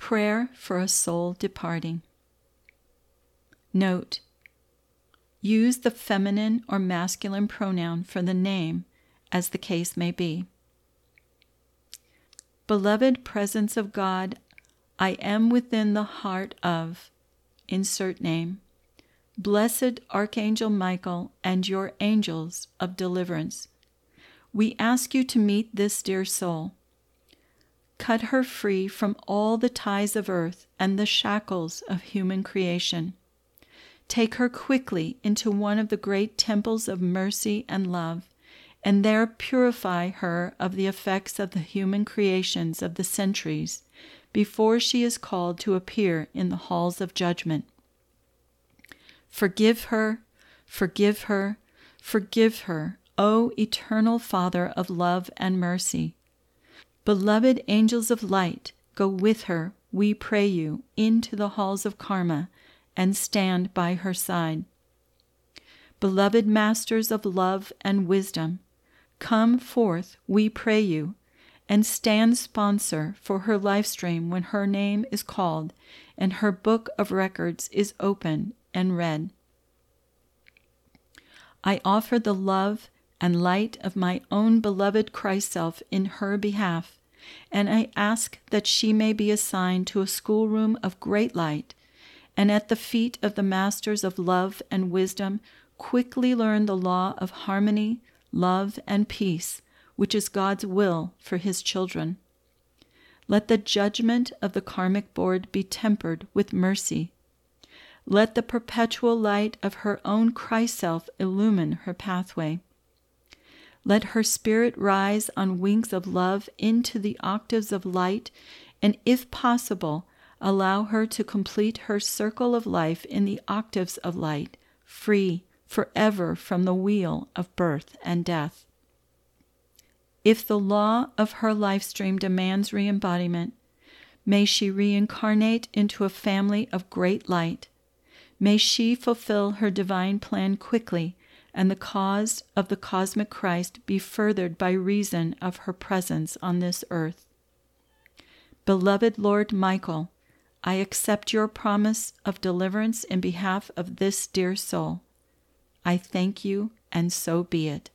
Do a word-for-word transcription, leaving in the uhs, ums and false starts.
Prayer for a soul departing. Note: use the feminine or masculine pronoun for the name, as the case may be. Beloved presence of God, I am within the heart of, insert name, blessed Archangel Michael and your angels of deliverance. We ask you to meet this dear soul. Cut her free from all the ties of earth and the shackles of human creation. Take her quickly into one of the great temples of mercy and love, and there purify her of the effects of the human creations of the centuries before she is called to appear in the halls of judgment. Forgive her, forgive her, forgive her, O eternal Father of love and mercy. Beloved angels of light, go with her, we pray you, into the halls of karma, and stand by her side. Beloved masters of love and wisdom, come forth, we pray you, and stand sponsor for her life stream when her name is called and her book of records is opened and read. I offer the love and light of my own beloved Christ self in her behalf, and I ask that she may be assigned to a schoolroom of great light, and at the feet of the masters of love and wisdom quickly learn the law of harmony, love, and peace, which is God's will for his children. Let the judgment of the karmic board be tempered with mercy. Let the perpetual light of her own Christ self illumine her pathway. Let her spirit rise on wings of love into the octaves of light, and if possible, allow her to complete her circle of life in the octaves of light, free forever from the wheel of birth and death. If the law of her life stream demands re-embodiment, may she reincarnate into a family of great light. May she fulfill her divine plan quickly, and the cause of the cosmic Christ be furthered by reason of her presence on this earth. Beloved Lord Michael, I accept your promise of deliverance in behalf of this dear soul. I thank you, and so be it.